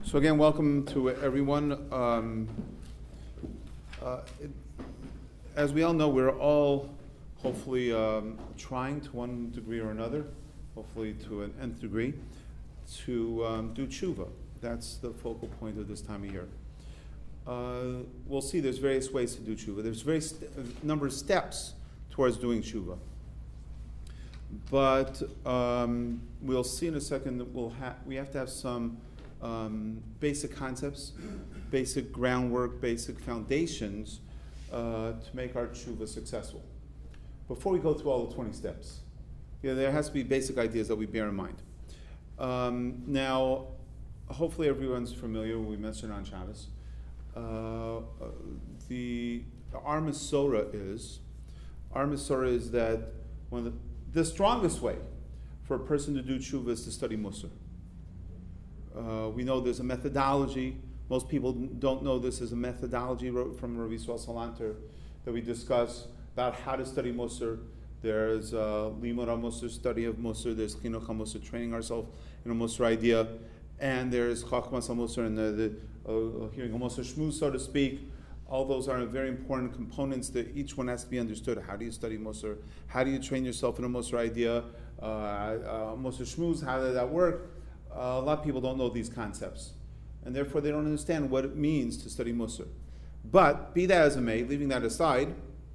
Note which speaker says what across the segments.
Speaker 1: So again, welcome to everyone. As we all know, we're all hopefully trying to one degree or another, hopefully to an nth degree, to do tshuva. That's the focal point of this time of year. We'll see there's various ways to do tshuva. There's various number of steps towards doing tshuva. But we'll see in a second that we have to have some basic concepts, basic groundwork, basic foundations to make our tshuva successful. Before we go through all the 20 steps, there has to be basic ideas that we bear in mind. Now, hopefully everyone's familiar with what we mentioned on Shabbos. Our Masorah is that one of the strongest way for a person to do tshuva is to study Musar. We know there's a methodology. Most people don't know this is a methodology from Rabbi Yisrael Salanter that we discuss about how to study Musar. There's Limud HaMusar, study of Musar. There's Chinuch HaMusar, training ourselves in a Musar idea. And there's Chachmas HaMusar and the hearing a Musar Shmuz, so to speak. All those are very important components that each one has to be understood. How do you study Musar? How do you train yourself in a Musar idea? Musar Shmuz, how does that work? A lot of people don't know these concepts, and therefore they don't understand what it means to study Musar. But be that as it may, leaving that aside,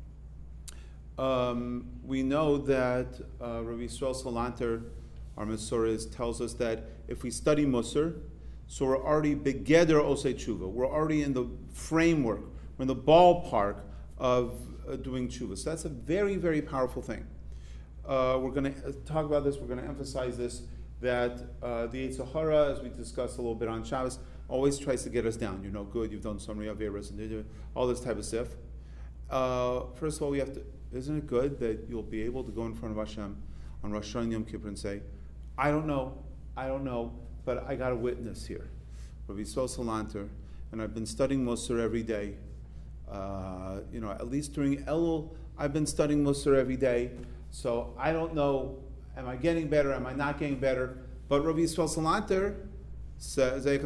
Speaker 1: we know that Rabbi Yisrael Salanter, our Masorah, tells us that if we study Musar, so we're already begeder osei tshuva. We're already in the framework, we're in the ballpark of doing tshuva. So that's a very, very powerful thing. We're going to talk about this. We're going to emphasize this, that the Yetzer Hara, as we discussed a little bit on Shabbos, always tries to get us down. You're no good, you've done so many averas, and all this type of stuff. First of all, isn't it good that you'll be able to go in front of Hashem on Rosh Hashanah and Yom Kippur and say, I don't know, but I got a witness here, Rabbi Yisrael Salanter, and I've been studying Musar every day. At least during Elul, I've been studying Musar every day. So I don't know, am I getting better, am I not getting better? But Rabbi Yisrael Salanter says that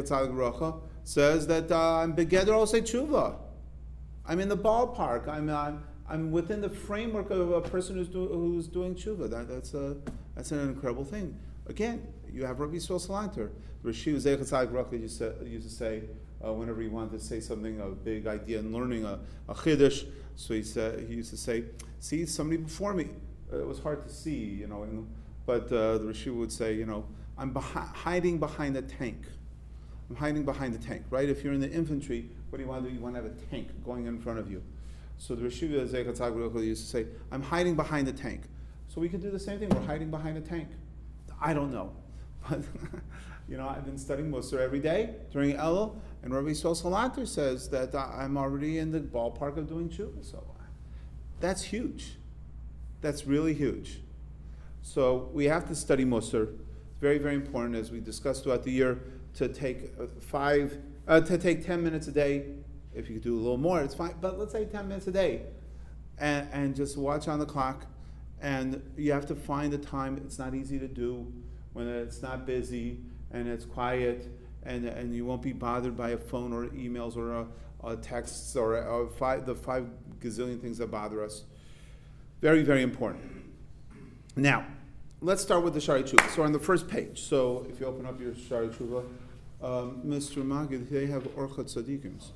Speaker 1: I'm begeder osei tshuva. I'm in the ballpark. I'm within the framework of a person who's doing tshuva. That's an incredible thing. Again, you have Rabbi Yisrael Salanter. Rashi Zeichat Tzadik Baruch used to say whenever he wanted to say something, a big idea in learning a chiddush. So he used to say, "See, somebody before me." It was hard to see, but the Rashi would say, I'm hiding behind a tank. I'm hiding behind the tank, right? If you're in the infantry, what do you want to do? You want to have a tank going in front of you. So the Rashi Zeichat Tzadik Baruch used to say, I'm hiding behind the tank. So we could do the same thing. We're hiding behind a tank. I don't know. But, I've been studying Musar every day during Elul, and Rabbi Yisrael Salanter says that I'm already in the ballpark of doing tshuva. So that's huge. That's really huge. So we have to study Musar. It's very, very important, as we discussed throughout the year, to take 10 minutes a day. If you could do a little more, it's fine. But let's say 10 minutes a day, and just watch on the clock. And you have to find the time. It's not easy to do when it's not busy and it's quiet, and you won't be bothered by a phone or emails or texts or the 5 gazillion things that bother us. Very, very important. Now, let's start with the Shari Tshuva. So on the first page. So if you open up your Shari Tshuva, Mr. Magid, they have Orchat Tzadikim.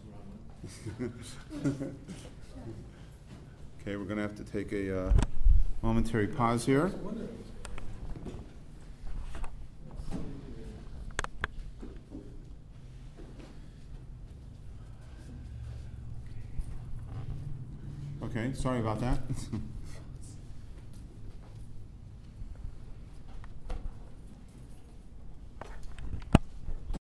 Speaker 1: Okay, we're going to have to take a momentary pause here. Okay, sorry about that.